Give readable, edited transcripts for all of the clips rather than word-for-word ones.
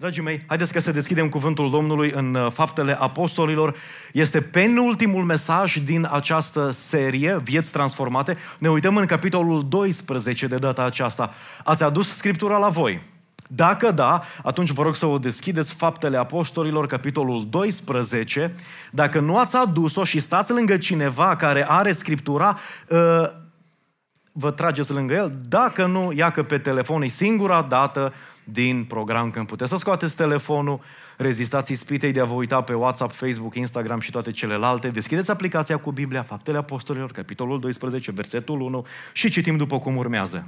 Dragii mei, haideți să deschidem cuvântul Domnului în Faptele Apostolilor. Este penultimul mesaj din această serie, Vieți Transformate. Ne uităm în capitolul 12 de data aceasta. Ați adus Scriptura la voi? Dacă da, atunci vă rog să o deschideți, Faptele Apostolilor, capitolul 12. Dacă nu ați adus-o și stați lângă cineva care are Scriptura, vă trageți lângă el. Dacă nu, ia că pe telefon e singura dată din program când puteți să scoateți telefonul, rezistați ispitei de a vă uita pe WhatsApp, Facebook, Instagram și toate celelalte. Deschideți aplicația cu Biblia, Faptele Apostolilor, capitolul 12, versetul 1 și citim după cum urmează.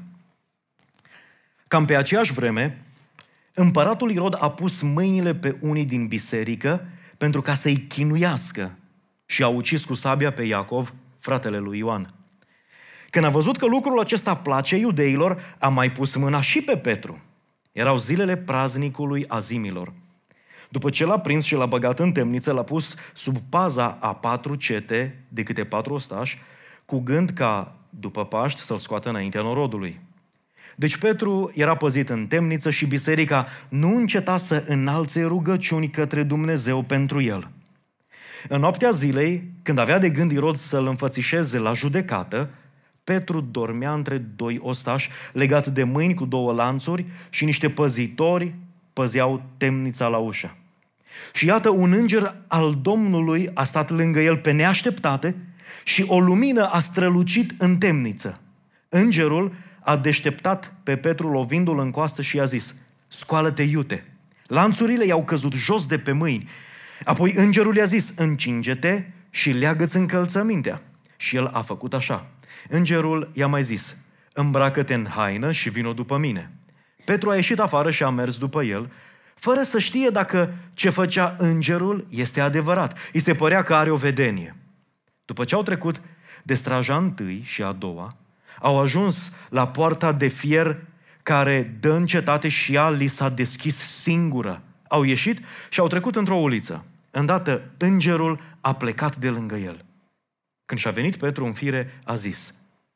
Cam pe aceeași vreme, împăratul Irod a pus mâinile pe unii din biserică pentru ca să-i chinuiască și a ucis cu sabia pe Iacov, fratele lui Ioan. Când a văzut că lucrul acesta place iudeilor, a mai pus mâna și pe Petru. Erau zilele praznicului Azimilor. După ce l-a prins și l-a băgat în temniță, l-a pus sub paza a 4 cete de câte 4 ostași, cu gând ca, după Paști, să-l scoată înaintea norodului. Deci Petru era păzit în temniță și biserica nu înceta să înalțe rugăciuni către Dumnezeu pentru el. În noaptea zilei, când avea de gând Irod să-l înfățișeze la judecată, Petru dormea între 2 ostași, legat de mâini cu 2 lanțuri, și niște păzitori păzeau temnița la ușă. Și iată, un înger al Domnului a stat lângă el pe neașteptate și o lumină a strălucit în temniță. Îngerul a deșteptat pe Petru lovindu-l în coastă și i-a zis: scoală-te, iute! Lanțurile i-au căzut jos de pe mâini. Apoi îngerul i-a zis: încinge-te și leagă-ți încălțămintea. Și el a făcut așa. Îngerul i-a mai zis: îmbracă-te în haină și vino după mine. Petru a ieșit afară și a mers după el, fără să știe dacă ce făcea îngerul este adevărat. Îi se părea că are o vedenie. După ce au trecut de straja întâi și a doua, au ajuns la poarta de fier care dă în cetate și ea li s-a deschis singură. Au ieșit și au trecut într-o uliță. Îndată îngerul a plecat de lângă el. Când și-a venit Petru în fire, a zis: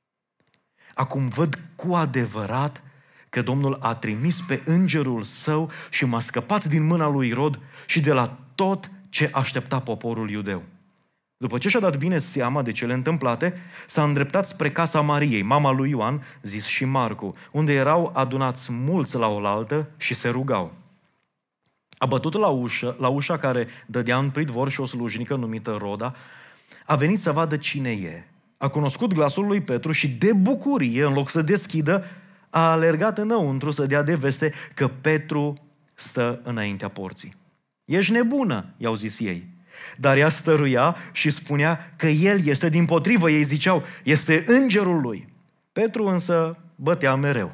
acum văd cu adevărat că Domnul a trimis pe îngerul său și m-a scăpat din mâna lui Irod și de la tot ce aștepta poporul iudeu. După ce și-a dat bine seama de cele întâmplate, s-a îndreptat spre casa Mariei, mama lui Ioan, zis și Marcu, unde erau adunați mulți la oaltă și se rugau. A bătut la ușa care dădea în pridvor și o slujnică numită Roda a venit să vadă cine e. A cunoscut glasul lui Petru și de bucurie, în loc să deschidă, a alergat înăuntru să dea de veste că Petru stă înaintea porții. Ești nebună, i-au zis ei. Dar ea stăruia și spunea că el este, dimpotrivă, ei ziceau, este îngerul lui. Petru însă bătea mereu.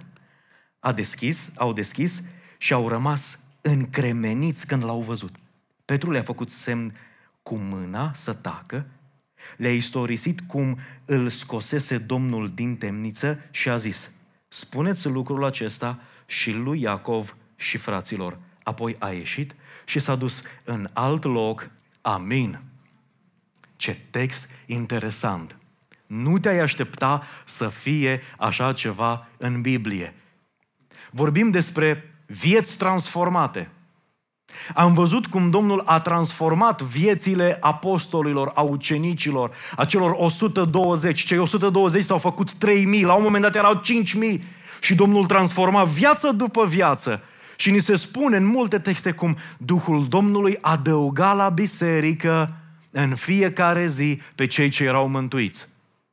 Au deschis și au rămas încremeniți când l-au văzut. Petru le-a făcut semn cu mâna să tacă, le-a istorisit cum îl scosese Domnul din temniță și a zis: spuneți lucrul acesta și lui Iacov și fraților. Apoi a ieșit și s-a dus în alt loc. Amin. Ce text interesant! Nu te-ai aștepta să fie așa ceva în Biblie. Vorbim despre vieți transformate. Am văzut cum Domnul a transformat viețile apostolilor, a ucenicilor, a celor 120. Cei 120 s-au făcut 3.000, la un moment dat erau 5.000 și Domnul transforma viață după viață. Și ni se spune în multe texte cum Duhul Domnului adăuga la biserică în fiecare zi pe cei ce erau mântuiți.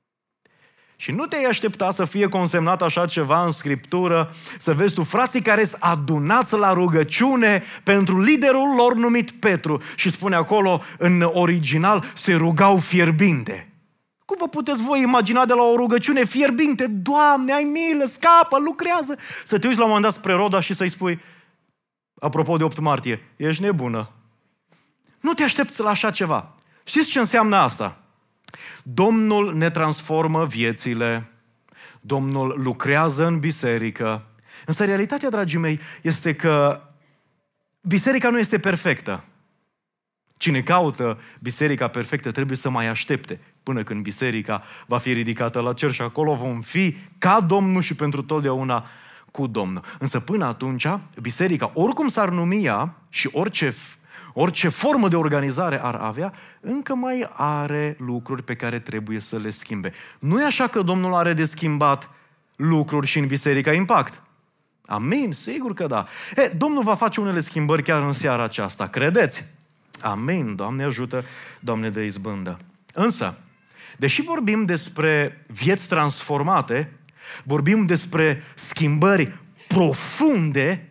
Și nu te-ai aștepta să fie consemnat așa ceva în Scriptură, să vezi tu frații care sunt adunați la rugăciune pentru liderul lor numit Petru. Și spune acolo, în original, se rugau fierbinte. Cum vă puteți voi imagina de la o rugăciune fierbinte? Doamne, ai milă, scapă, lucrează! Să te uiți la un moment dat spre Roda și să-i spui, apropo de 8 martie, ești nebună. Nu te aștepți la așa ceva. Știți ce înseamnă asta? Domnul ne transformă viețile, Domnul lucrează în biserică. Însă realitatea, dragii mei, este că biserica nu este perfectă. Cine caută biserica perfectă trebuie să mai aștepte până când biserica va fi ridicată la cer și acolo vom fi ca Domnul și pentru totdeauna cu Domnul. Însă până atunci, biserica, oricum s-ar numi ea și orice formă de organizare ar avea, încă mai are lucruri pe care trebuie să le schimbe. Nu e așa că Domnul are de schimbat lucruri și în Biserica Impact. Amin? Sigur că da. Domnul va face unele schimbări chiar în seara aceasta. Credeți? Amin. Doamne ajută, Doamne dă izbândă. Însă, deși vorbim despre vieți transformate, vorbim despre schimbări profunde,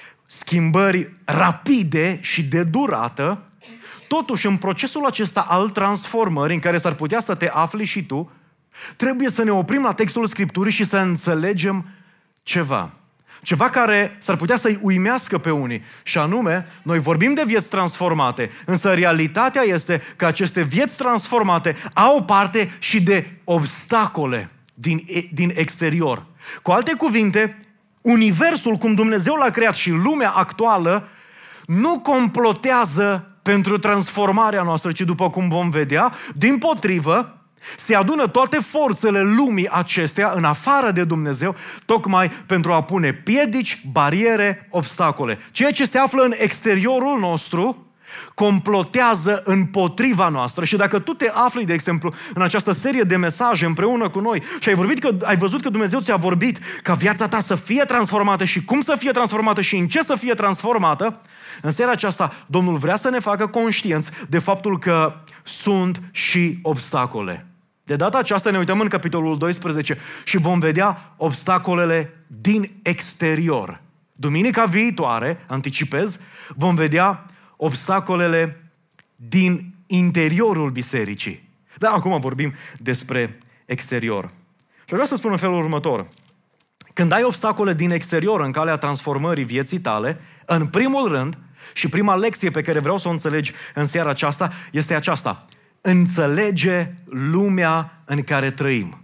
schimbări rapide și de durată, totuși în procesul acesta al transformării în care s-ar putea să te afli și tu, trebuie să ne oprim la textul Scripturii și să înțelegem ceva. Ceva care s-ar putea să-i uimească pe unii. Și anume, noi vorbim de vieți transformate, însă realitatea este că aceste vieți transformate au parte și de obstacole din exterior. Cu alte cuvinte, universul, cum Dumnezeu l-a creat și lumea actuală, nu complotează pentru transformarea noastră, ci după cum vom vedea, dimpotrivă, se adună toate forțele lumii acestea în afară de Dumnezeu, tocmai pentru a pune piedici, bariere, obstacole. Ceea ce se află în exteriorul nostru complotează împotriva noastră. Și dacă tu te afli, de exemplu, în această serie de mesaje împreună cu noi și ai văzut că Dumnezeu ți-a vorbit ca viața ta să fie transformată și cum să fie transformată și în ce să fie transformată, în seara aceasta Domnul vrea să ne facă conștienți de faptul că sunt și obstacole. De data aceasta ne uităm în capitolul 12 și vom vedea obstacolele din exterior. Duminica viitoare, anticipez, vom vedea obstacolele din interiorul bisericii. Dar acum vorbim despre exterior. Și vreau să spun în felul următor. Când ai obstacole din exterior în calea transformării vieții tale, în primul rând, și prima lecție pe care vreau să o înțelegi în seara aceasta, este aceasta. Înțelege lumea în care trăim.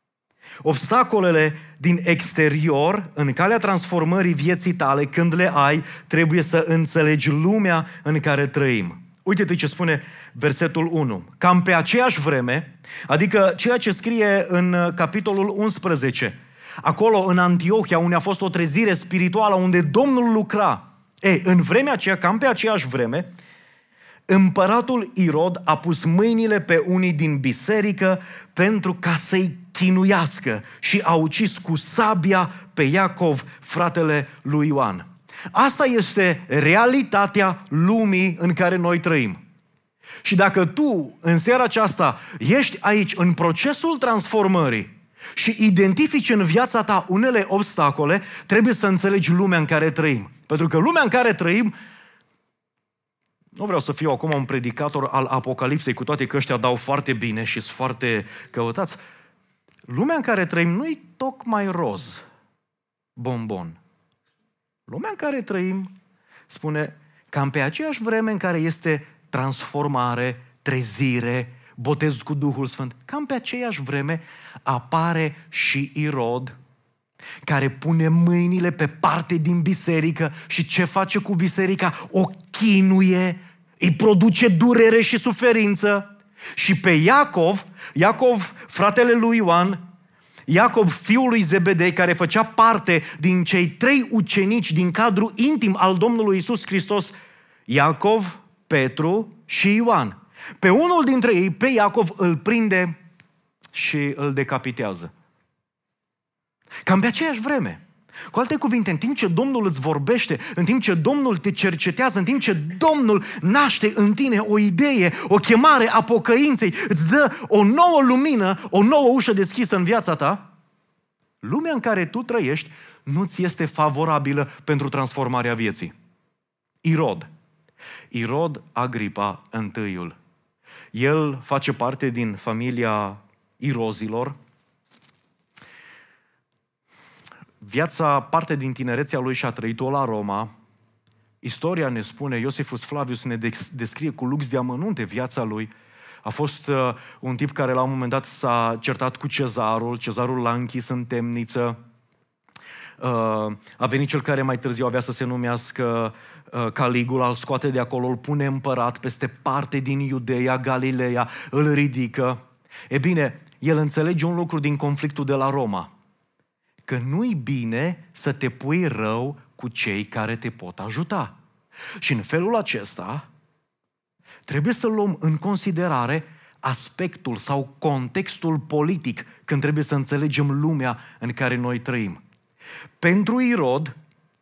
Obstacolele din exterior, în calea transformării vieții tale, când le ai, trebuie să înțelegi lumea în care trăim. Uite-te ce spune versetul 1. Cam pe aceeași vreme, adică ceea ce scrie în capitolul 11, acolo în Antiohia, unde a fost o trezire spirituală, unde Domnul lucra. În vremea aceea, cam pe aceeași vreme, împăratul Irod a pus mâinile pe unii din biserică pentru ca să-i chinuiască și a ucis cu sabia pe Iacov, fratele lui Ioan. Asta este realitatea lumii în care noi trăim. Și dacă tu, în seara aceasta, ești aici în procesul transformării și identifici în viața ta unele obstacole, trebuie să înțelegi lumea în care trăim. Pentru că lumea în care trăim, nu vreau să fiu acum un predicator al Apocalipsei, cu toate că ăștia dau foarte bine și sunt foarte căutați. Lumea în care trăim nu-i tocmai roz, bombon. Lumea în care trăim, spune, cam pe aceeași vreme în care este transformare, trezire, botez cu Duhul Sfânt, cam pe aceeași vreme apare și Irod, care pune mâinile pe parte din biserică și ce face cu biserica? O chinuie, îi produce durere și suferință. Și pe Iacov, fratele lui Ioan, Iacov, fiul lui Zebedei, care făcea parte din cei 3 ucenici din cadrul intim al Domnului Iisus Hristos, Iacov, Petru și Ioan. Pe unul dintre ei, pe Iacov, îl prinde și îl decapitează. Cam pe aceeași vreme. Cu alte cuvinte, în timp ce Domnul îți vorbește, în timp ce Domnul te cercetează, în timp ce Domnul naște în tine o idee, o chemare a pocăinței, îți dă o nouă lumină, o nouă ușă deschisă în viața ta, lumea în care tu trăiești nu ți este favorabilă pentru transformarea vieții. Irod Agripa I. El face parte din familia Irozilor. Parte din tinerețea lui și-a trăit-o la Roma. Istoria ne spune, Iosifus Flavius ne descrie cu lux de amănunte viața lui. A fost un tip care la un moment dat s-a certat cu Cezarul l-a închis în temniță. A venit cel care mai târziu avea să se numească Caligula, îl scoate de acolo, îl pune împărat peste parte din Iudeea, Galileea, îl ridică. E bine, el înțelege un lucru din conflictul de la Roma. că nu-i bine să te pui rău cu cei care te pot ajuta. Și în felul acesta trebuie să luăm în considerare aspectul sau contextul politic când trebuie să înțelegem lumea în care noi trăim. Pentru Irod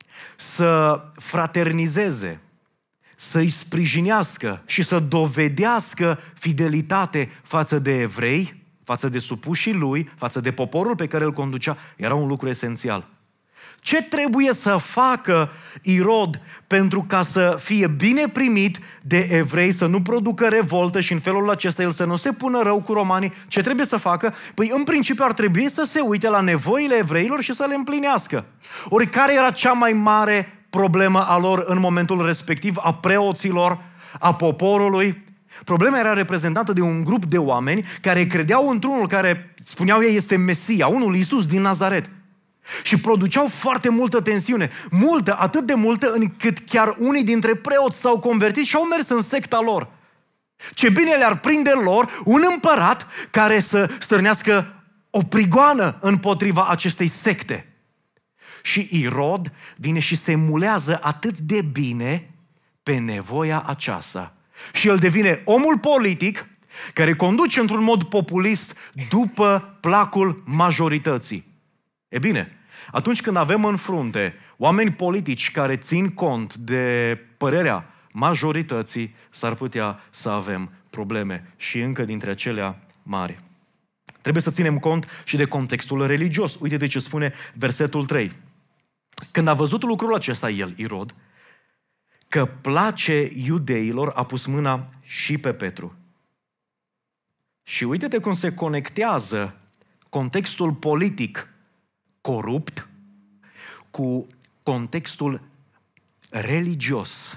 să fraternizeze, să-i sprijinească și să dovedească fidelitate față de evrei, față de supușii lui, față de poporul pe care îl conducea, era un lucru esențial. Ce trebuie să facă Irod pentru ca să fie bine primit de evrei, să nu producă revoltă și în felul acesta el să nu se pună rău cu romanii? Ce trebuie să facă? Păi în principiu ar trebui să se uite la nevoile evreilor și să le împlinească. Ori care era cea mai mare problemă a lor în momentul respectiv, a preoților, a poporului? Problema era reprezentată de un grup de oameni care credeau într-unul care, spuneau ei, este Mesia, unul Iisus din Nazaret. Și produceau foarte multă tensiune. Multă, atât de multă încât chiar unii dintre preoți s-au convertit și au mers în secta lor. Ce bine le-ar prinde lor un împărat care să stârnească o prigoană împotriva acestei secte. Și Irod vine și se mulează atât de bine pe nevoia aceasta. Și el devine omul politic care conduce într-un mod populist după placul majorității. E bine, atunci când avem în frunte oameni politici care țin cont de părerea majorității, s-ar putea să avem probleme și încă dintre acelea mari. Trebuie să ținem cont și de contextul religios. Uite de ce spune versetul 3. Când a văzut lucrul acesta el, Irod, că place iudeilor, a pus mâna și pe Petru. Și uite-te cum se conectează contextul politic corupt cu contextul religios.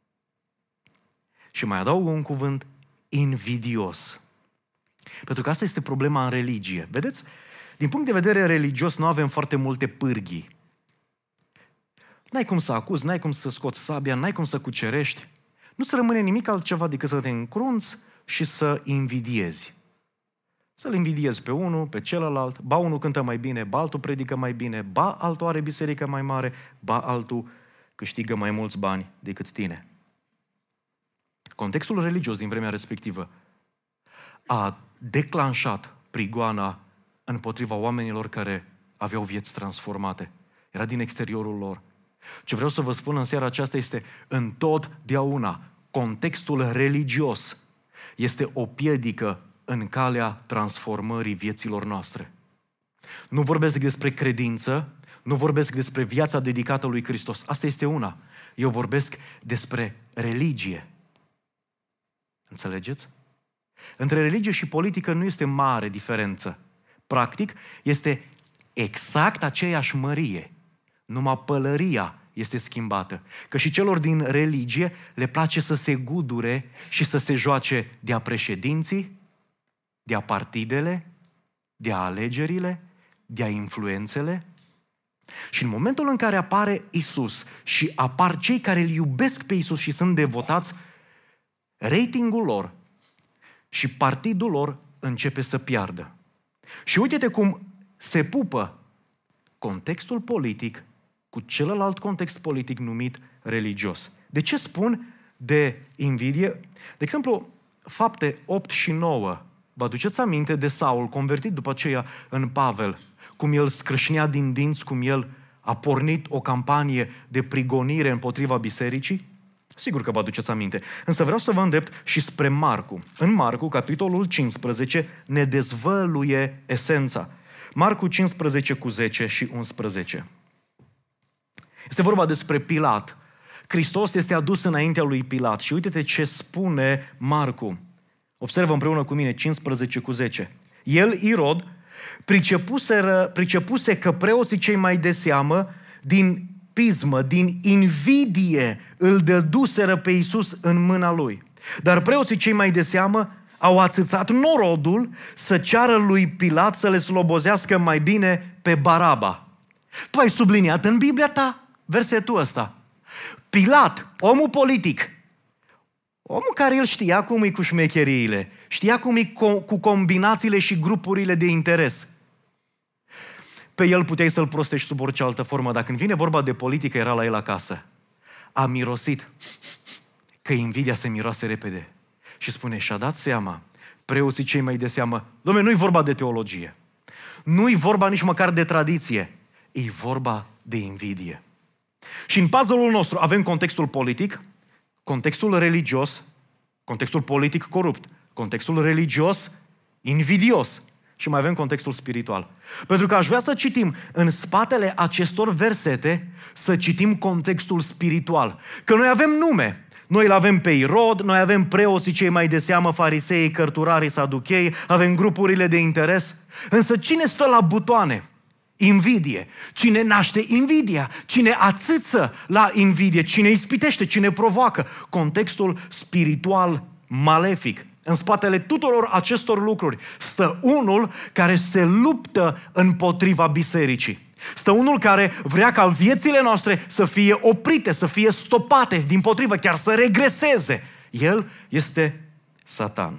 Și mai adaug un cuvânt, invidios. Pentru că asta este problema în religie. Vedeți? Din punct de vedere religios nu avem foarte multe pârghii. N-ai cum să acuzi, n-ai cum să scoți sabia, n-ai cum să cucerești. Nu-ți rămâne nimic altceva decât să te încrunți și să invidiezi. Să-l invidiezi pe unul, pe celălalt, ba unul cântă mai bine, ba altul predică mai bine, ba altul are biserică mai mare, ba altul câștigă mai mulți bani decât tine. Contextul religios din vremea respectivă a declanșat prigoana împotriva oamenilor care aveau vieți transformate. Era din exteriorul lor. Ce vreau să vă spun în seara aceasta este, întotdeauna, contextul religios este o piedică în calea transformării vieților noastre. Nu vorbesc despre credință, nu vorbesc despre viața dedicată lui Hristos. Asta este una. Eu vorbesc despre religie. Înțelegeți? Între religie și politică nu este mare diferență. Practic, este exact aceeași mărie. Numai pălăria este schimbată. Că și celor din religie le place să se gudure și să se joace de-a președinții, de-a partidele, de-a alegerile, de-a influențele. Și în momentul în care apare Isus și apar cei care îl iubesc pe Isus și sunt devotați, ratingul lor și partidul lor începe să piardă. Și uite-te cum se pupă contextul politic cu celălalt context politic numit religios. De ce spun de invidie? De exemplu, Fapte 8 și 9. Vă aduceți aminte de Saul, convertit după aceea în Pavel, cum el scrâșnea din dinți, cum el a pornit o campanie de prigonire împotriva bisericii? Sigur că vă aduceți aminte. Însă vreau să vă îndrept și spre Marcu. În Marcu, capitolul 15, ne dezvăluie esența. Marcu 15 cu 10 și 11. Este vorba despre Pilat. Hristos este adus înaintea lui Pilat. Și uite-te ce spune Marcu. Observă împreună cu mine 15 cu 10. El, Irod, pricepuse că preoții cei mai de seamă, din pismă, din invidie, îl dăduseră pe Iisus în mâna lui. Dar preoții cei mai de seamă au ațățat norodul să ceară lui Pilat să le slobozească mai bine pe Baraba. Tu ai subliniat în Biblia ta versetul ăsta. Pilat, omul politic, omul care el știa cum e cu șmecheriile, știa cum e cu combinațiile și grupurile de interes. pe el puteai să-l prostești sub orice altă formă, dar când vine vorba de politică, era la el acasă. A mirosit că invidia se miroase repede. Și spune, și-a dat seama, preoții cei mai de seamă, Dom'le, nu-i vorba de teologie, nu-i vorba nici măcar de tradiție, e vorba de invidie. Și în puzzle-ul nostru avem contextul politic, contextul religios, contextul politic corupt, contextul religios invidios și mai avem contextul spiritual. Pentru că aș vrea să citim în spatele acestor versete, să citim contextul spiritual. Că noi avem nume. Noi îl avem pe Irod, noi avem preoții cei mai de seamă, fariseii, cărturarii, saduchei, avem grupurile de interes. Însă cine stă la butoane? Invidie. Cine naște invidia? Cine ațâță la invidie? Cine ispitește? Cine provoacă? Contextul spiritual malefic. În spatele tuturor acestor lucruri stă unul care se luptă împotriva bisericii. Stă unul care vrea ca viețile noastre să fie oprite, să fie stopate, dimpotrivă, chiar să regreseze. El este Satan,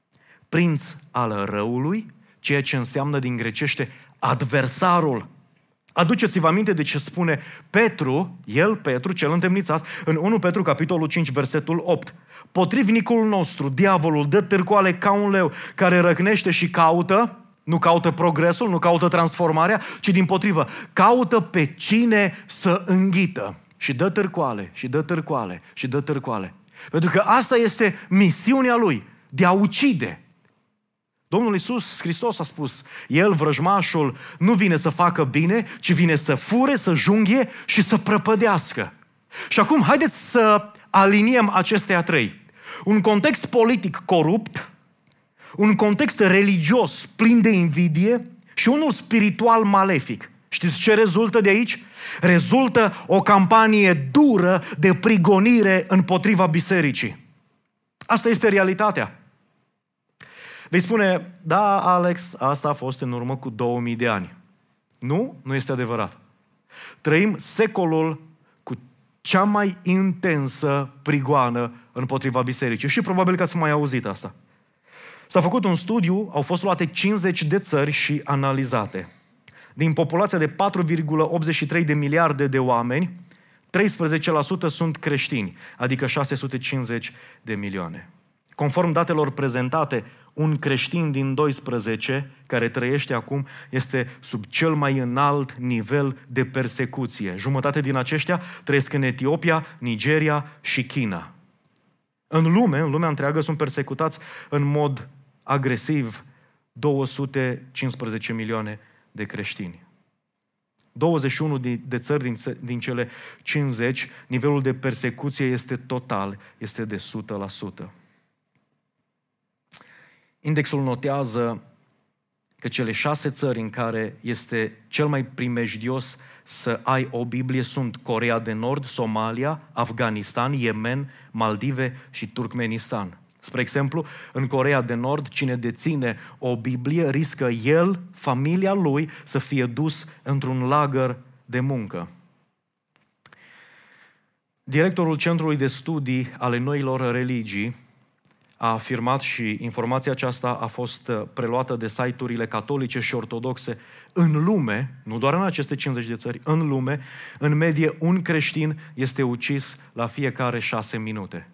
prinț al răului, ceea ce înseamnă din grecește adversarul. Aduceți-vă aminte de ce spune Petru, Petru, cel întemnițat, în 1 Petru, capitolul 5, versetul 8. Potrivnicul nostru, diavolul, dă târcoale ca un leu care răcnește și caută, nu caută progresul, nu caută transformarea, ci dimpotrivă, caută pe cine să înghită. Și dă târcoale, și dă târcoale, și dă târcoale. Pentru că asta este misiunea lui, de a ucide. Domnul Iisus Hristos a spus, El, vrăjmașul, nu vine să facă bine, ci vine să fure, să junghie și să prăpădească. Și acum, haideți să aliniem acestea trei. Un context politic corupt, un context religios plin de invidie și unul spiritual malefic. Știți ce rezultă de aici? Rezultă o campanie dură de prigonire împotriva bisericii. Asta este realitatea. Vei spune, da, Alex, asta a fost în urmă cu 2000 de ani. Nu, nu este adevărat. Trăim secolul cu cea mai intensă prigoană împotriva bisericii și probabil că ați mai auzit asta. S-a făcut un studiu, au fost luate 50 de țări și analizate. Din populația de 4,83 de miliarde de oameni, 13% sunt creștini, adică 650 de milioane. Conform datelor prezentate, un creștin din 12 care trăiește acum este sub cel mai înalt nivel de persecuție. Jumătate din aceștia trăiesc în Etiopia, Nigeria și China. În lumea întreagă sunt persecutați în mod agresiv 215 milioane de creștini. 21 de țări din cele 50, nivelul de persecuție este total, este de 100%. Indexul notează că cele 6 țări în care este cel mai primejdios să ai o Biblie sunt Coreea de Nord, Somalia, Afganistan, Yemen, Maldive și Turkmenistan. Spre exemplu, în Coreea de Nord, cine deține o Biblie riscă el, familia lui, să fie dus într-un lagăr de muncă. Directorul Centrului de Studii ale Noilor Religii a afirmat, și informația aceasta a fost preluată de site-urile catolice și ortodoxe în lume, nu doar în aceste 50 de țări, în lume, în medie un creștin este ucis la fiecare 6 minute.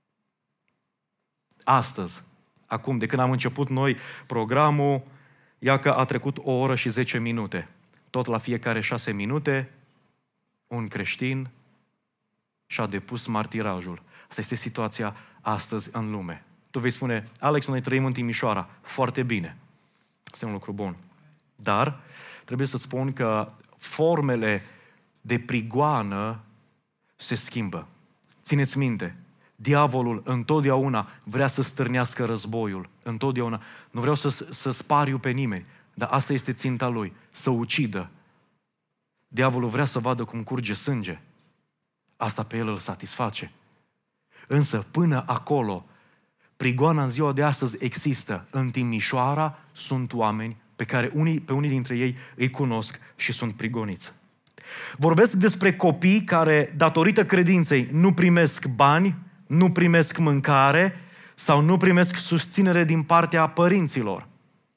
Astăzi, acum, de când am început noi programul, ia că a trecut 1 oră și 10 minute. Tot la fiecare 6 minute, un creștin și-a depus martirajul. Asta este situația astăzi în lume. Tu vei spune, Alex, noi trăim în Timișoara. Foarte bine. Asta e un lucru bun. Dar trebuie să-ți spun că formele de prigoană se schimbă. Țineți minte, diavolul întotdeauna vrea să stârnească războiul. Întotdeauna. Nu vreau să spariu pe nimeni, dar asta este ținta lui, să ucidă. Diavolul vrea să vadă cum curge sânge. Asta pe el îl satisface. Însă până acolo, prigoana în ziua de astăzi există. În Timișoara sunt oameni pe unii dintre ei îi cunosc și sunt prigoniți. Vorbesc despre copii care, datorită credinței, nu primesc bani, nu primesc mâncare sau nu primesc susținere din partea părinților.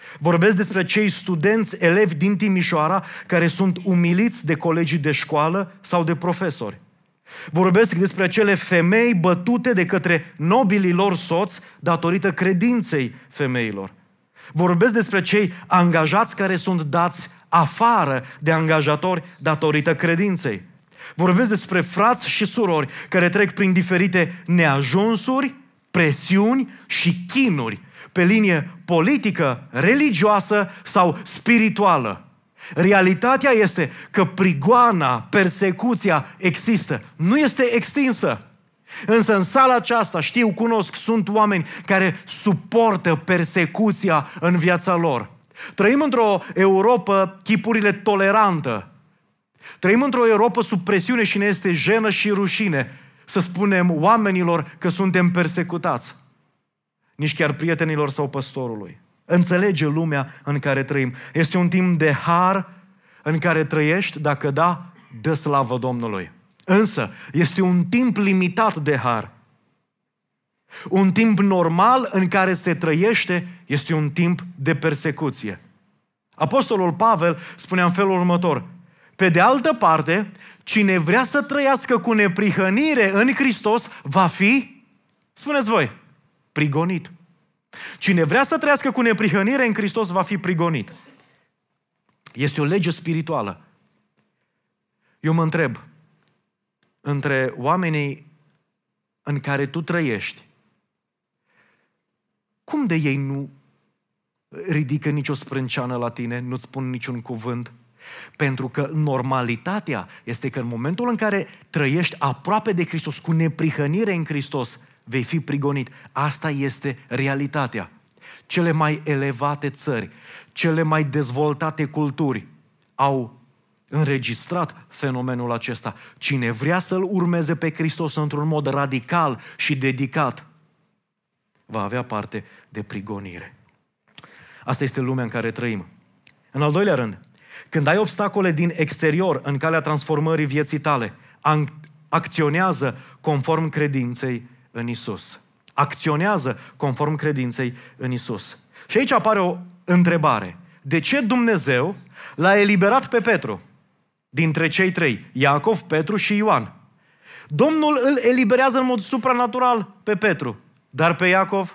Vorbesc despre cei studenți, elevi din Timișoara care sunt umiliți de colegii de școală sau de profesori. Vorbesc despre acele femei bătute de către nobilii lor soți datorită credinței femeilor. Vorbesc despre cei angajați care sunt dați afară de angajatori datorită credinței. Vorbesc despre frați și surori care trec prin diferite neajunsuri, presiuni și chinuri pe linie politică, religioasă sau spirituală. Realitatea este că prigoana, persecuția există, nu este extinsă. Însă în sala aceasta, cunosc, sunt oameni care suportă persecuția în viața lor. Trăim într-o Europă chipurile tolerantă. Trăim într-o Europă sub presiune și ne este jenă și rușine să spunem oamenilor că suntem persecutați. Nici chiar prietenilor sau păstorului. Înțelege lumea în care trăim. Este un timp de har în care trăiești, dacă da, dă slavă Domnului. Însă, este un timp limitat de har. Un timp normal în care se trăiește este un timp de persecuție. Apostolul Pavel spunea în felul următor: pe de altă parte, cine vrea să trăiască cu neprihănire în Hristos va fi, spuneți voi, prigonit. Cine vrea să trăiască cu neprihănire în Hristos va fi prigonit. Este o lege spirituală. Eu mă întreb, între oamenii în care tu trăiești, cum de ei nu ridică nicio sprânceană la tine, nu-ți spun niciun cuvânt? Pentru că normalitatea este că în momentul în care trăiești aproape de Hristos, cu neprihănire în Hristos, vei fi prigonit. Asta este realitatea. Cele mai elevate țări, cele mai dezvoltate culturi au înregistrat fenomenul acesta. Cine vrea să-L urmeze pe Hristos într-un mod radical și dedicat, va avea parte de prigonire. Asta este lumea în care trăim. În al doilea rând, când ai obstacole din exterior în calea transformării vieții tale, acționează conform credinței în Isus. Acționează conform credinței în Isus. Și aici apare o întrebare. De ce Dumnezeu l-a eliberat pe Petru dintre cei trei, Iacov, Petru și Ioan? Domnul îl eliberează în mod supranatural pe Petru, dar pe Iacov?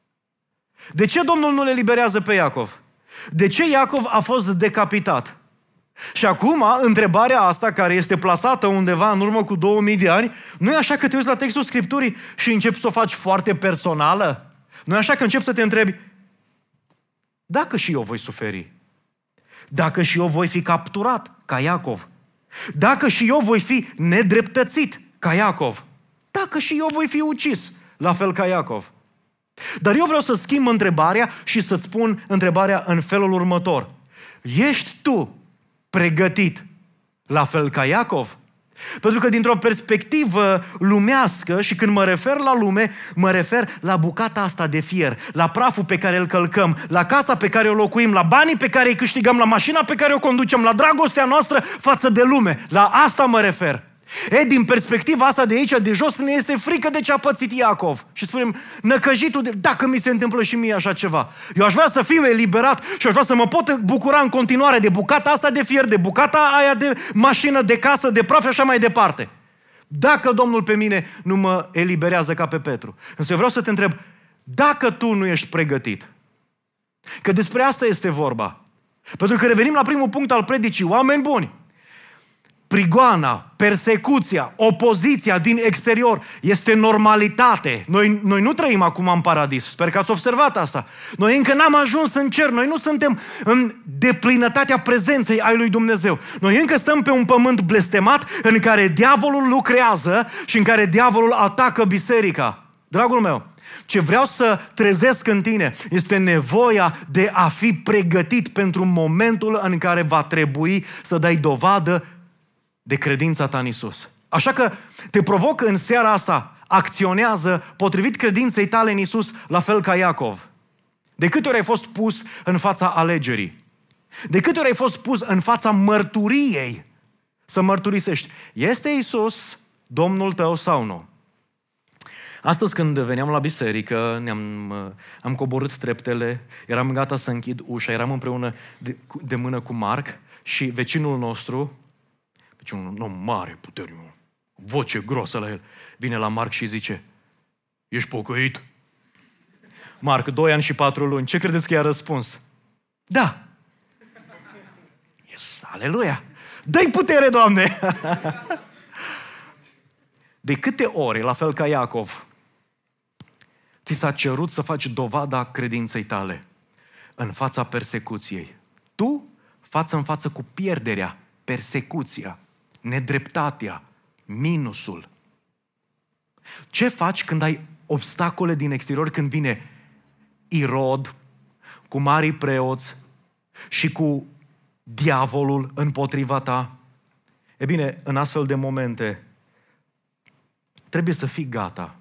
De ce Domnul nu îl eliberează pe Iacov? De ce Iacov a fost decapitat? Și acum, întrebarea asta, care este plasată undeva în urmă cu 2000 de ani, nu e așa că te uiți la textul Scripturii și începi să o faci foarte personală? Nu e așa că începi să te întrebi, dacă și eu voi suferi? Dacă și eu voi fi capturat, ca Iacov? Dacă și eu voi fi nedreptățit, ca Iacov? Dacă și eu voi fi ucis, la fel ca Iacov? Dar eu vreau să schimb întrebarea și să-ți spun întrebarea în felul următor. Ești tu pregătit la fel ca Iacov? Pentru că dintr-o perspectivă lumească, și când mă refer la lume, mă refer la bucata asta de fier, la praful pe care îl călcăm, la casa pe care o locuim, la banii pe care îi câștigăm, la mașina pe care o conducem, la dragostea noastră față de lume. La asta mă refer. Din perspectiva asta de aici, de jos, ne este frică de ce a pățit Iacov. Și spunem, năcăjitul, dacă mi se întâmplă și mie așa ceva. Eu aș vrea să fiu eliberat și aș vrea să mă pot bucura în continuare de bucata asta de fier, de bucata aia de mașină, de casă, de praf și așa mai departe. Dacă Domnul pe mine nu mă eliberează ca pe Petru. Însă eu vreau să te întreb, dacă tu nu ești pregătit, că despre asta este vorba. Pentru că revenim la primul punct al predicii, oameni buni. Prigoana, persecuția, opoziția din exterior este normalitate. Noi nu trăim acum în paradis. Sper că ați observat asta. Noi încă n-am ajuns în cer. Noi nu suntem în deplinătatea prezenței ai lui Dumnezeu. Noi încă stăm pe un pământ blestemat în care diavolul lucrează și în care diavolul atacă biserica. Dragul meu, ce vreau să trezesc în tine este nevoia de a fi pregătit pentru momentul în care va trebui să dai dovadă de credința ta în Isus. Așa că te provoc în seara asta, acționează potrivit credinței tale în Isus, la fel ca Iacov. De câte ori ai fost pus în fața alegerii? De câte ori ai fost pus în fața mărturiei să mărturisești? Este Isus Domnul tău sau nu? Astăzi când veneam la biserică, am coborât treptele, eram gata să închid ușa, eram împreună de mână cu Marc și vecinul nostru, mare putere, voce grosă la el, vine la Marc și zice: ești pocăit? Marc, 2 ani și 4 luni, ce credeți că i-a răspuns? Da. Yes, aleluia! Dă-i putere, Doamne! De câte ori, la fel ca Iacov, ți s-a cerut să faci dovada credinței tale în fața persecuției? Tu, față în față cu pierderea, persecuția, nedreptatea, minusul. Ce faci când ai obstacole din exterior, când vine Irod cu marii preoți și cu diavolul împotriva ta? E bine, în astfel de momente trebuie să fii gata.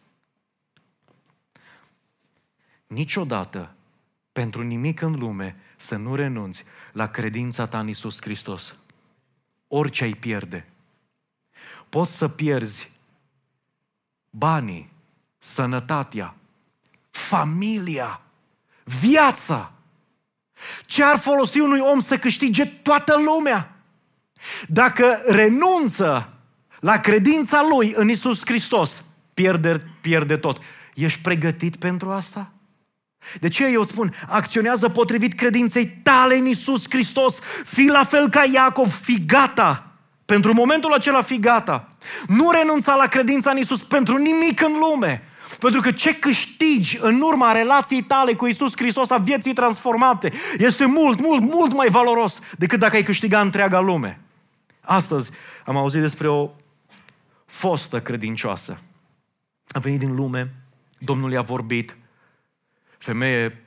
Niciodată, pentru nimic în lume, să nu renunți la credința ta în Iisus Hristos. Orice ai pierde. Poți să pierzi banii, sănătatea, familia, viața. Ce ar folosi unui om să câștige toată lumea? Dacă renunță la credința lui în Iisus Hristos, pierde tot. Ești pregătit pentru asta? De ce eu îți spun, acționează potrivit credinței tale în Iisus Hristos, fii la fel ca Iacov, fii gata. Pentru momentul acela fii gata. Nu renunța la credința în Iisus pentru nimic în lume. Pentru că ce câștigi în urma relației tale cu Iisus Hristos, a vieții transformate, este mult, mult, mult mai valoros decât dacă ai câștiga întreaga lume. Astăzi am auzit despre o fostă credincioasă. A venit din lume, Domnul i-a vorbit, femeie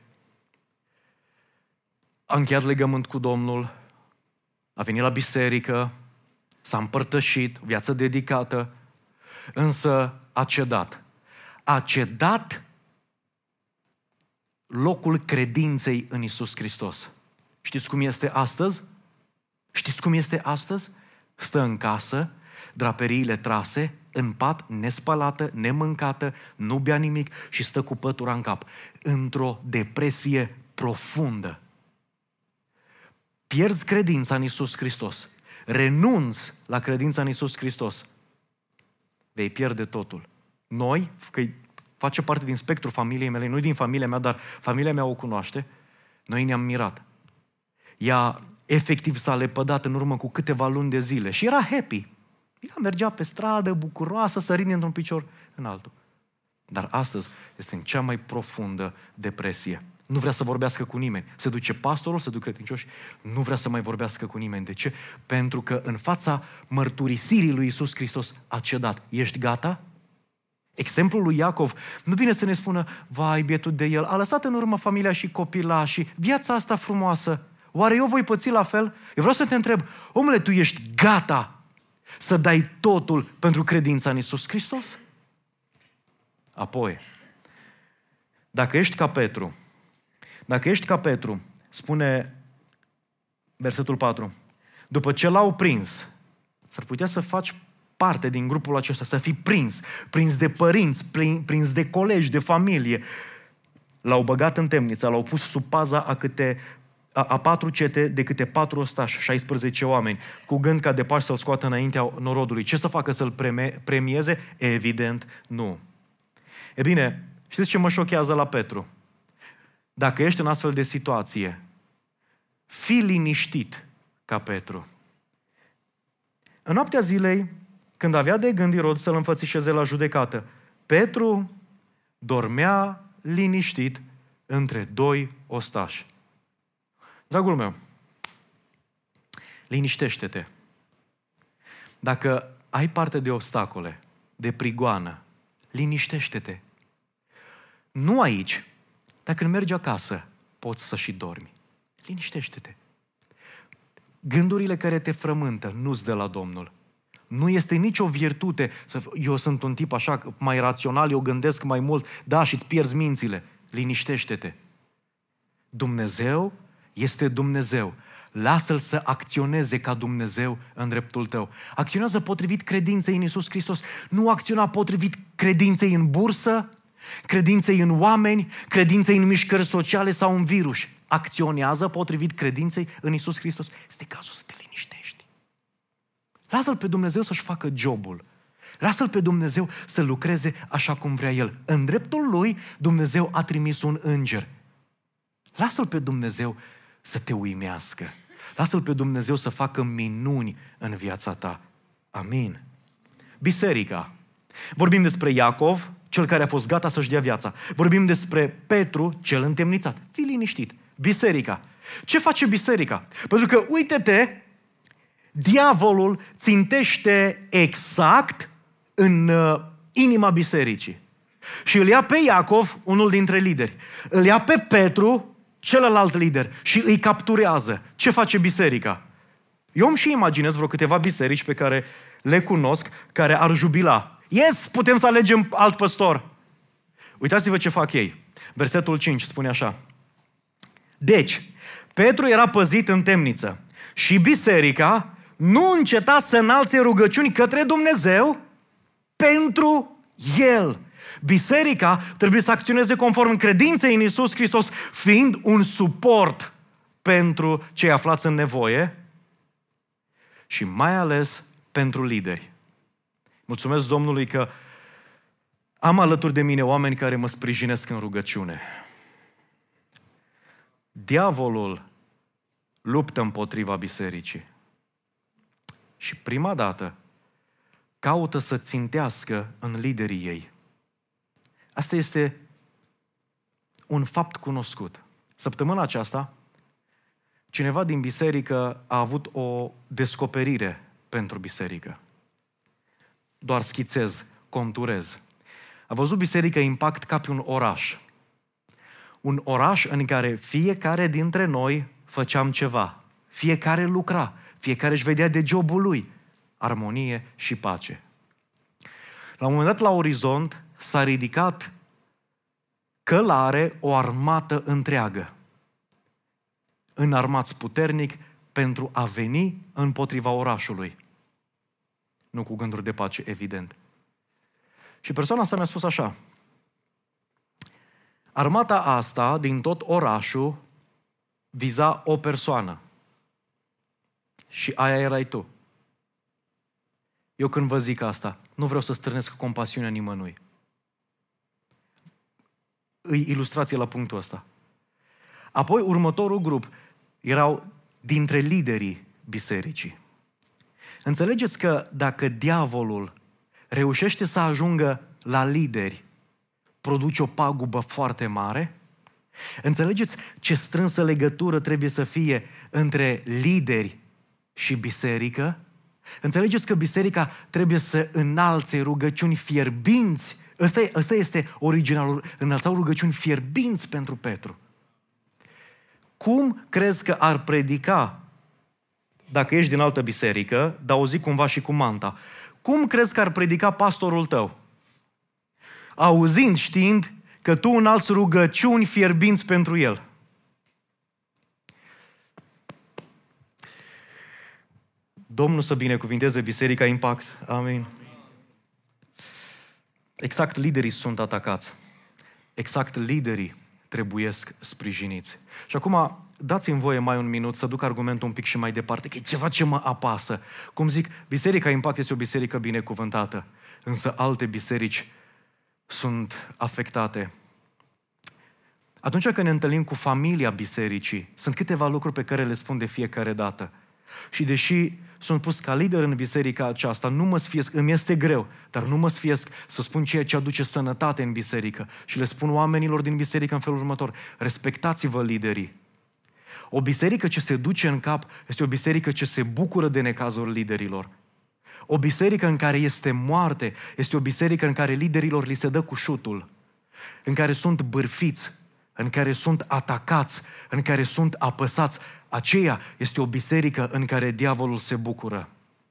a încheiat legământ cu Domnul, a venit la biserică, s-a împărtășit, viață dedicată, însă a cedat. A cedat locul credinței în Iisus Hristos. Știți cum este astăzi? Știți cum este astăzi? Stă în casă, draperiile trase, în pat, nespălată, nemâncată, nu bea nimic și stă cu pătura în cap. Într-o depresie profundă. Pierzi credința în Iisus Hristos. Renunți la credința în Iisus Hristos. Vei pierde totul. Noi, că face parte din spectrul familiei mele, nu din familia mea, dar familia mea o cunoaște, noi ne-am mirat. Ea efectiv s-a lepădat în urmă cu câteva luni de zile și era happy. Ea mergea pe stradă, bucuroasă, sărind dintr-un picior în altul. Dar astăzi este în cea mai profundă depresie. Nu vrea să vorbească cu nimeni. Se duce pastorul, se duc credincioși, nu vrea să mai vorbească cu nimeni. De ce? Pentru că în fața mărturisirii lui Iisus Hristos a cedat. Ești gata? Exemplul lui Iacov nu vine să ne spună, vai, bietul de el, a lăsat în urmă familia și copilașii, viața asta frumoasă. Oare eu voi păți la fel? Eu vreau să te întreb, omule, tu ești gata să dai totul pentru credința în Iisus Hristos? Apoi, dacă ești ca Petru, spune versetul 4, după ce l-au prins, s-ar putea să faci parte din grupul acesta, să fii prins de părinți, prins de colegi, de familie. L-au băgat în temniță, l-au pus sub paza a 4 cete de câte 4 ostași, 16 oameni, cu gând ca de Paști să-l scoată înaintea norodului. Ce să facă, să-l premieze? Evident, nu. E bine, știți ce mă șochează la Petru? Dacă ești în astfel de situație, fii liniștit ca Petru. În noaptea zilei, când avea de gând Irod să-l înfățișeze la judecată, Petru dormea liniștit între 2 ostași. Dragul meu, liniștește-te. Dacă ai parte de obstacole, de prigoană, liniștește-te. Nu aici, dar când mergi acasă, poți să și dormi. Liniștește-te. Gândurile care te frământă nu-s de la Domnul. Nu este nicio virtute. Eu sunt un tip așa mai rațional, eu gândesc mai mult. Da, și îți pierzi mințile. Liniștește-te. Dumnezeu este Dumnezeu. Lasă-L să acționeze ca Dumnezeu în dreptul tău. Acționează potrivit credinței în Iisus Hristos. Nu acționa potrivit credinței în bursă, credinței în oameni, credinței în mișcări sociale sau în virus. Acționează potrivit credinței în Iisus Hristos. Este cazul să te liniștești. Lasă-L pe Dumnezeu să-și facă jobul. Lasă-L pe Dumnezeu să lucreze așa cum vrea El. În dreptul Lui, Dumnezeu a trimis un înger. Lasă-L pe Dumnezeu să te uimească. Lasă-L pe Dumnezeu să facă minuni în viața ta. Amin. Biserica. Vorbim despre Iacov, cel care a fost gata să-și dea viața. Vorbim despre Petru, cel întemnițat. Fii liniștit. Biserica. Ce face biserica? Pentru că, uite-te, diavolul țintește exact în inima bisericii. Și îl ia pe Iacov, unul dintre lideri. Îl ia pe Petru, celălalt lider, și îi capturează. Ce face biserica? Eu îmi și imaginez vreo câteva biserici pe care le cunosc, care ar jubila. Yes, putem să alegem alt păstor. Uitați-vă ce fac ei. Versetul 5 spune așa. Deci, Petru era păzit în temniță și biserica nu înceta să înalțe rugăciuni către Dumnezeu pentru el. Biserica trebuie să acționeze conform credinței în Iisus Hristos, fiind un suport pentru cei aflați în nevoie și mai ales pentru lideri. Mulțumesc Domnului că am alături de mine oameni care mă sprijinesc în rugăciune. Diavolul luptă împotriva bisericii. Și prima dată caută să țintească în liderii ei. Asta este un fapt cunoscut. Săptămâna aceasta, cineva din biserică a avut o descoperire pentru biserică. Doar schițez, conturez. A văzut Biserica Impact ca pe un oraș. Un oraș în care fiecare dintre noi făceam ceva. Fiecare lucra. Fiecare își vedea de jobul lui. Armonie și pace. La un moment dat, la orizont, s-a ridicat călare o armată întreagă. Înarmați puternic pentru a veni împotriva orașului. Nu cu gânduri de pace, evident. Și persoana asta mi-a spus așa. Armata asta, din tot orașul, viza o persoană. Și aia erai tu. Eu când vă zic asta, nu vreau să strânesc compasiunea nimănui. Îi ilustrație la punctul ăsta. Apoi, următorul grup erau dintre liderii bisericii. Înțelegeți că dacă diavolul reușește să ajungă la lideri, produce o pagubă foarte mare? Înțelegeți ce strânsă legătură trebuie să fie între lideri și biserică? Înțelegeți că biserica trebuie să înalțe rugăciuni fierbinți? Ăsta este originalul, înălțau rugăciuni fierbinți pentru Petru. Cum crezi că ar predica, dacă ești din altă biserică, dar o zic cumva și cu manta, cum crezi că ar predica pastorul tău? Auzind, știind că tu înalți rugăciuni fierbinți pentru el. Domnul să binecuvinteze Biserica Impact. Amin. Exact liderii sunt atacați. Exact liderii trebuiesc sprijiniți. Și acum dați-mi voie mai un minut să duc argumentul un pic și mai departe, că e ceva ce mă apasă. Cum zic, Biserica Impact este o biserică binecuvântată, însă alte biserici sunt afectate. Atunci când ne întâlnim cu familia bisericii, sunt câteva lucruri pe care le spun de fiecare dată. Și deși sunt pus ca lider în biserica aceasta, nu mă sfiesc, îmi este greu, dar nu mă sfiesc să spun ceea ce aduce sănătate în biserică. Și le spun oamenilor din biserică în felul următor: respectați-vă liderii. O biserică ce se duce în cap este o biserică ce se bucură de necazuri liderilor. O biserică în care este moarte este o biserică în care liderilor li se dă cu șutul, în care sunt bârfiți, în care sunt atacați, în care sunt apăsați. Aceea este o biserică în care diavolul se bucură.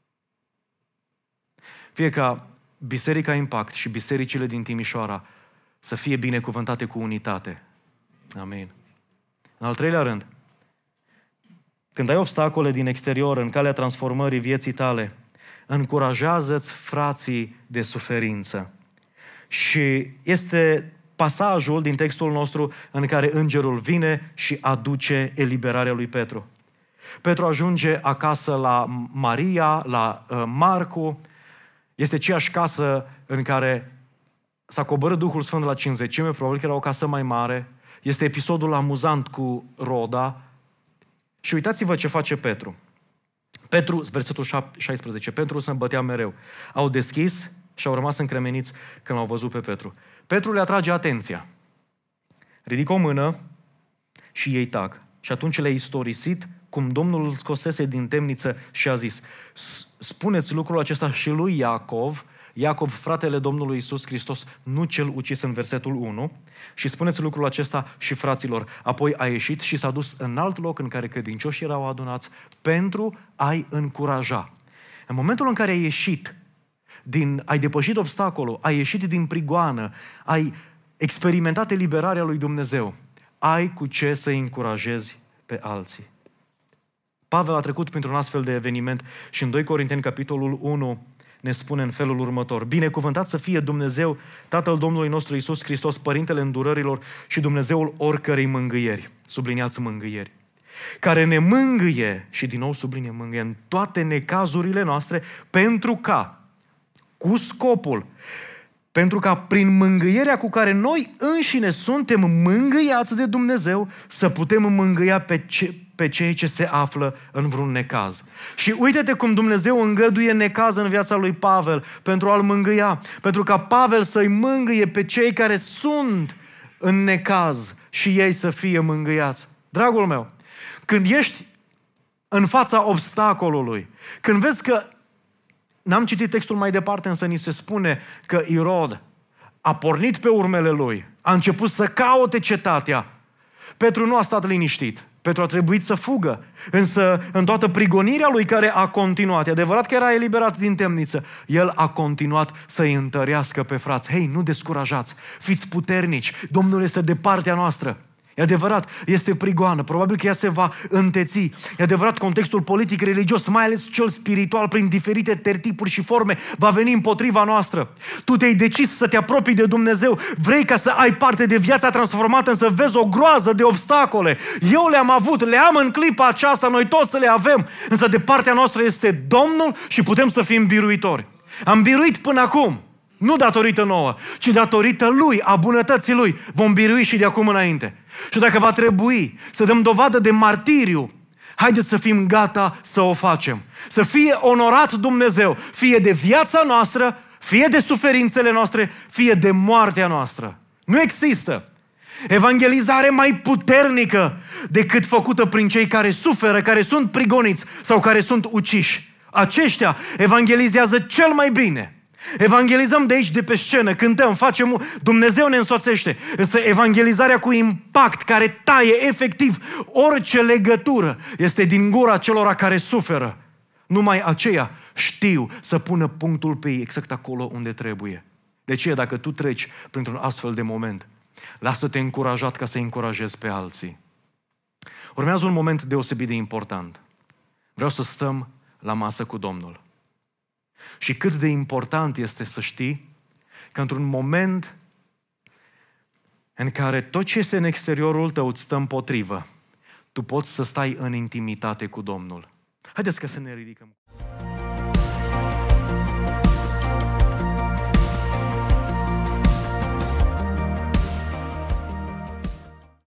Fie ca Biserica Impact și bisericile din Timișoara să fie binecuvântate cu unitate. Amin. În al treilea rând, când ai obstacole din exterior în calea transformării vieții tale, încurajează-ți frații de suferință. Și este pasajul din textul nostru în care îngerul vine și aduce eliberarea lui Petru. Petru ajunge acasă la Maria, la Marcu. Este aceeași casă în care s-a coborât Duhul Sfânt la Cincizecime, probabil că era o casă mai mare. Este episodul amuzant cu Roda. Și uitați-vă ce face Petru. Petru, versetul 16, Petru se îmbătea mereu. Au deschis și au rămas încremeniți când l-au văzut pe Petru. Petru le atrage atenția. Ridică o mână și ei tac. Și atunci le-a istorisit cum Domnul îl scosese din temniță și a zis: spuneți lucrul acesta și lui Iacov, Iacov, fratele Domnului Iisus Hristos, nu cel ucis în versetul 1, și spuneți lucrul acesta și fraților. Apoi a ieșit și s-a dus în alt loc în care credincioșii erau adunați pentru a-i încuraja. În momentul în care ai ieșit, ai depășit obstacolul, ai ieșit din prigoană, ai experimentat eliberarea lui Dumnezeu, ai cu ce să încurajezi pe alții. Pavel a trecut printr-un astfel de eveniment și în 2 Corinteni, capitolul 1, ne spune în felul următor: binecuvântat să fie Dumnezeu, Tatăl Domnului nostru Iisus Hristos, Părintele îndurărilor și Dumnezeul oricărei mângâieri, subliniați mângâieri, care ne mângâie, și din nou sublinie mângâie, în toate necazurile noastre, pentru ca prin mângâierea cu care noi înșine suntem mângâiați de Dumnezeu, să putem mângâia pe cei ce se află în vreun necaz. Și uite-te cum Dumnezeu îngăduie necaz în viața lui Pavel pentru a-l mângâia, pentru ca Pavel să-i mângâie pe cei care sunt în necaz și ei să fie mângâiați. Dragul meu, când ești în fața obstacolului, când vezi că, n-am citit textul mai departe, însă ni se spune că Irod a pornit pe urmele lui, a început să caute cetatea. Petru nu a stat liniștit. Petru a trebuit să fugă. Însă, în toată prigonirea lui care a continuat, e adevărat că era eliberat din temniță, el a continuat să-i întărească pe frați. Hei, nu descurajați, fiți puternici, Domnul este de partea noastră. E adevărat, este prigoană, probabil că ea se va înteți. E adevărat, contextul politic, religios, mai ales cel spiritual, prin diferite tertipuri și forme, va veni împotriva noastră. Tu te-ai decis să te apropii de Dumnezeu, vrei ca să ai parte de viața transformată, însă vezi o groază de obstacole. Eu le-am avut, le am în clipa aceasta, noi toți le avem, însă de partea noastră este Domnul și putem să fim biruitori. Am biruit până acum, nu datorită nouă, ci datorită Lui, a bunătății Lui. Vom birui și de acum înainte. Și dacă va trebui să dăm dovadă de martiriu, haideți să fim gata să o facem. Să fie onorat Dumnezeu, fie de viața noastră, fie de suferințele noastre, fie de moartea noastră. Nu există evangelizare mai puternică decât făcută prin cei care suferă, care sunt prigoniți sau care sunt uciși. Aceștia evangelizează cel mai bine. Evangelizăm de aici, de pe scenă, cântăm, facem, Dumnezeu ne însoțește. Însă evangelizarea cu impact, care taie efectiv orice legătură, este din gura celora care suferă. Numai aceia știu să pună punctul pe ei exact acolo unde trebuie. De aceea, dacă tu treci printr-un astfel de moment, lasă-te încurajat ca să încurajezi pe alții. Urmează un moment deosebit de important. Vreau să stăm la masă cu Domnul. Și cât de important este să știi că într-un moment în care tot ce este în exteriorul tău îți stă împotrivă, tu poți să stai în intimitate cu Domnul. Haideți că să ne ridicăm.